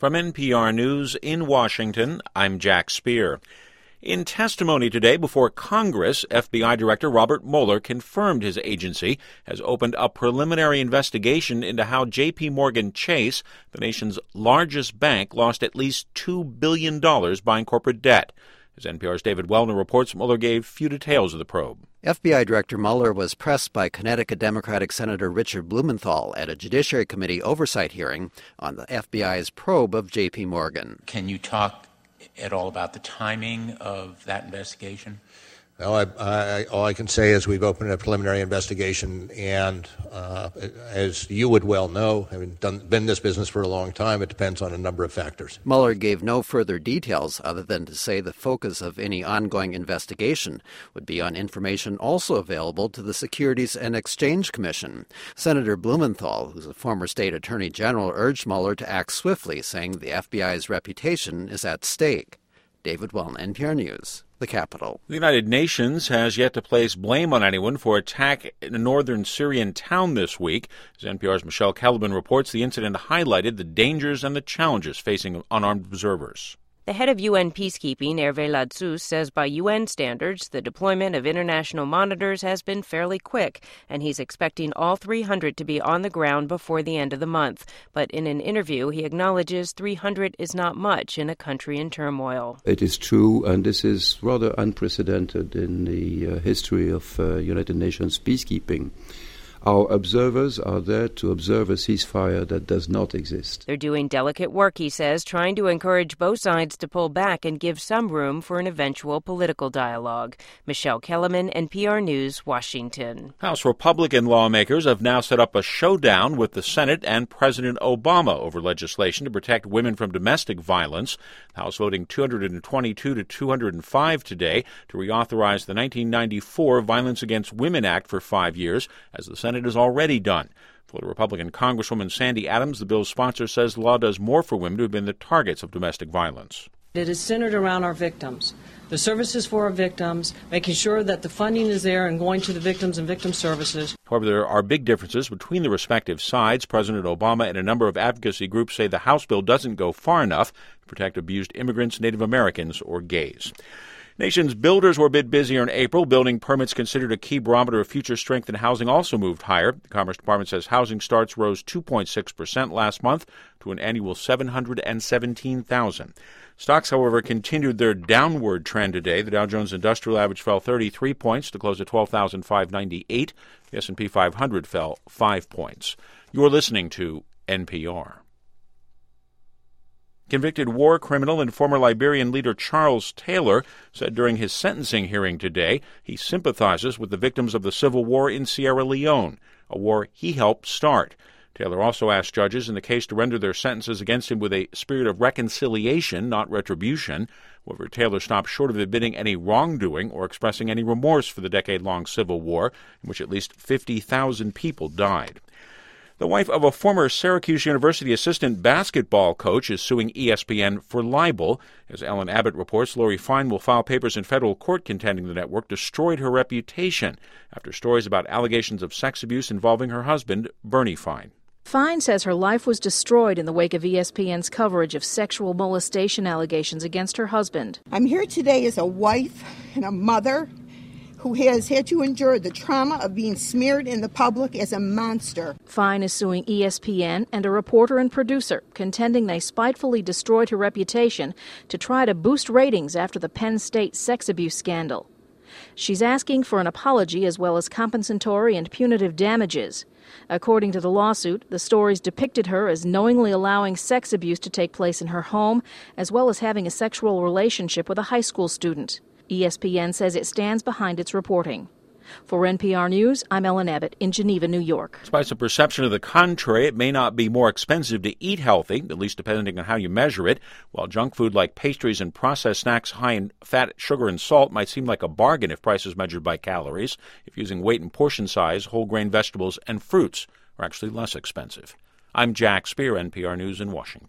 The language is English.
From NPR News in Washington, I'm Jack Speer. In testimony today before Congress, FBI Director Robert Mueller confirmed his agency has opened a preliminary investigation into how J.P. Morgan Chase, the nation's largest bank, lost at least $2 billion buying corporate debt. As NPR's David Wellner reports, Mueller gave few details of the probe. FBI Director Mueller was pressed by Connecticut Democratic Senator Richard Blumenthal at a Judiciary Committee oversight hearing on the FBI's probe of J.P. Morgan. Can you talk at all about the timing of that investigation? Well, all I can say is we've opened a preliminary investigation, and as you would well know, having been in this business for a long time, it depends on a number of factors. Mueller gave no further details other than to say the focus of any ongoing investigation would be on information also available to the Securities and Exchange Commission. Senator Blumenthal, who's a former state attorney general, urged Mueller to act swiftly, saying the FBI's reputation is at stake. David Wellner, NPR News, the Capitol. The United Nations has yet to place blame on anyone for attack in a northern Syrian town this week. As NPR's Michelle Kellerman reports, the incident highlighted the dangers and the challenges facing unarmed observers. The head of UN peacekeeping, Hervé Ladsous, says by UN standards, the deployment of international monitors has been fairly quick, and he's expecting all 300 to be on the ground before the end of the month. But in an interview, he acknowledges 300 is not much in a country in turmoil. It is true, and this is rather unprecedented in the history of United Nations peacekeeping. Our observers are there to observe a ceasefire that does not exist. They're doing delicate work, he says, trying to encourage both sides to pull back and give some room for an eventual political dialogue. Michelle Kellerman, NPR News, Washington. House Republican lawmakers have now set up a showdown with the Senate and President Obama over legislation to protect women from domestic violence. The House voting 222 to 205 today to reauthorize the 1994 Violence Against Women Act for 5 years, as the Senate has already done. Florida Republican Congresswoman Sandy Adams, the bill's sponsor, says the law does more for women who have been the targets of domestic violence. It is centered around our victims, the services for our victims, making sure that the funding is there and going to the victims and victim services. However, there are big differences between the respective sides. President Obama and a number of advocacy groups say the House bill doesn't go far enough to protect abused immigrants, Native Americans, or gays. Nation's builders were a bit busier in April. Building permits considered a key barometer of future strength in housing also moved higher. The Commerce Department says housing starts rose 2.6% last month to an annual 717,000. Stocks, however, continued their downward trend today. The Dow Jones Industrial Average fell 33 points to close at 12,598. The S&P 500 fell 5 points. You're listening to NPR. Convicted war criminal and former Liberian leader Charles Taylor said during his sentencing hearing today he sympathizes with the victims of the civil war in Sierra Leone, a war he helped start. Taylor also asked judges in the case to render their sentences against him with a spirit of reconciliation, not retribution. However, Taylor stopped short of admitting any wrongdoing or expressing any remorse for the decade-long civil war, in which at least 50,000 people died. The wife of a former Syracuse University assistant basketball coach is suing ESPN for libel. As Ellen Abbott reports, Lori Fine will file papers in federal court contending the network destroyed her reputation after stories about allegations of sex abuse involving her husband, Bernie Fine. Fine says her life was destroyed in the wake of ESPN's coverage of sexual molestation allegations against her husband. I'm here today as a wife and a mother who has had to endure the trauma of being smeared in the public as a monster. Fine is suing ESPN and a reporter and producer, contending they spitefully destroyed her reputation to try to boost ratings after the Penn State sex abuse scandal. She's asking for an apology as well as compensatory and punitive damages. According to the lawsuit, the stories depicted her as knowingly allowing sex abuse to take place in her home, as well as having a sexual relationship with a high school student. ESPN says it stands behind its reporting. For NPR News, I'm Ellen Abbott in Geneva, New York. Despite the perception of the contrary, it may not be more expensive to eat healthy, at least depending on how you measure it. While junk food like pastries and processed snacks high in fat, sugar, and salt might seem like a bargain if prices measured by calories, if using weight and portion size, whole grain vegetables and fruits are actually less expensive. I'm Jack Speer, NPR News in Washington.